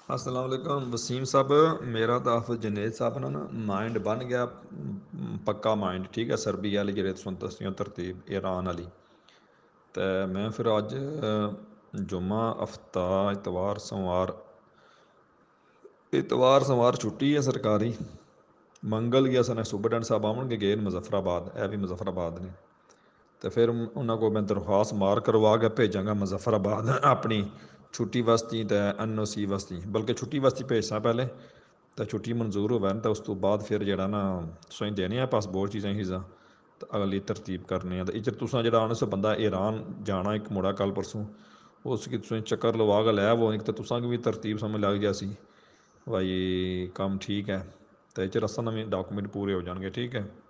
अस्सलाम वालेकुम वसीम साहब। मेरा तो हाफिज़ जनेद साहब ना माइंड बन गया पक्का माइंड, ठीक है। ਸਰਬੀ ਵਾਲੀ ਜਿਹੜੇ ਤੁਸੀਂ ਦੱਸਿਓ ਤਰਤੀਬ ईरान वाली। तो मैं फिर अज जुम्मा हफ्ता इतवार सोमवार छुट्टी है सरकारी। मंगल ਗਿਆ ਸਨ ਸੁਬਰਡੈਂਟ ਸਾਹਿਬ ਆਉਣਗੇ, ਗਏ ਮੁਜ਼ੱਫਰਾਬਾਦ, ਇਹ ਵੀ ਮੁਜ਼ੱਫਰਾਬਾਦ ਨੇ। ਤੇ ਫਿਰ ਉਹਨਾਂ ਕੋਲ ਮੈਂ ਦਰਖਾਸਤ ਮਾਰ ਕਰਵਾ ਕੇ ਭੇਜਾਂਗਾ ਮੁਜ਼ੱਫਰਾਬਾਦ ਆਪਣੀ ਛੁੱਟੀ ਵਾਸਤੇ ਤੇ NOC ਵਾਸਤੇ, ਬਲਕਿ ਛੁੱਟੀ ਵਾਸਤੇ ਭੇਜਸਾਂ ਪਹਿਲੇ। ਤਾਂ ਛੁੱਟੀ ਮਨਜ਼ੂਰ ਹੋਵੇ ਤਾਂ ਉਸ ਤੋਂ ਬਾਅਦ ਫਿਰ ਜਿਹੜਾ ਨਾ ਤੁਸੀਂ ਦੇਣੇ ਆ ਪਾਸਪੋਰਟ ਚੀਜ਼ਾਂ ਹੀਜ਼ਾ ਤਾਂ ਅਗਲੀ ਤਰਤੀਬ ਕਰਨੇ ਆ। ਤੇ ਇੱਧਰ ਤੁਸੀਂ ਜਿਹੜਾ ਆਉਣਾ ਸੋ ਬੰਦਾ ईरान ਜਾਣਾ ਇੱਕ ਮੁੰਡਾ ਕੱਲ ਪਰਸੋਂ, ਉਸ ਕੀ ਤੁਸੀਂ ਚੱਕਰ ਲਵਾ ਕੇ ਲੈ ਆਵੋ, ਇੱਕ ਤਾਂ ਤੁਸਾਂ ਵੀ ਤਰਤੀਬ ਸਮਝ ਲੱਗ ਜਾ ਸੀ ਭਾਈ ਕੰਮ ਠੀਕ ਹੈ। ਤੇ ਇਹ 'ਚ ਰਸਮ ਨਵੇਂ ਡਾਕੂਮੈਂਟ ਪੂਰੇ ਹੋ ਜਾਣਗੇ, ਠੀਕ ਹੈ।